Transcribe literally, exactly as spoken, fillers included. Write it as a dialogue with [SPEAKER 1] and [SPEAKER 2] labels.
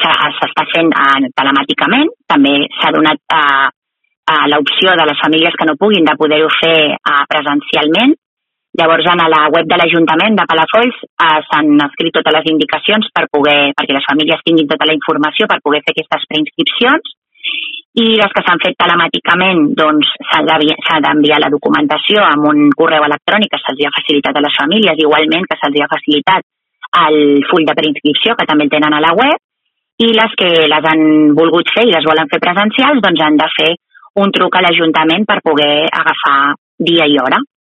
[SPEAKER 1] s'està fent eh, telemàticament. També s'ha donat eh, eh, l'opció de les famílies que no puguin de poder-ho fer eh, presencialment. Llavors, a la web de l'Ajuntament de Palafolls eh, s'han escrit totes les indicacions per poder, perquè les famílies tinguin tota la informació per poder fer aquestes preinscripcions. I les que s'han fet telemàticament, doncs s'ha d'enviar la documentació amb un correu electrònic que se'ls ha facilitat a les famílies, igualment que se'ls ha facilitat el full de preinscripció, que també el tenen a la web, i les que les han volgut fer i les volen fer presencials, doncs han de fer un truc a l'Ajuntament per poder agafar dia i hora.